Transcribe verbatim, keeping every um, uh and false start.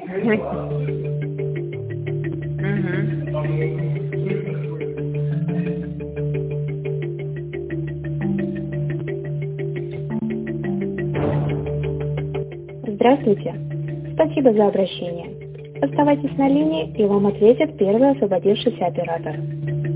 Здравствуйте. Спасибо за обращение. Оставайтесь на линии, и вам ответит первый освободившийся оператор.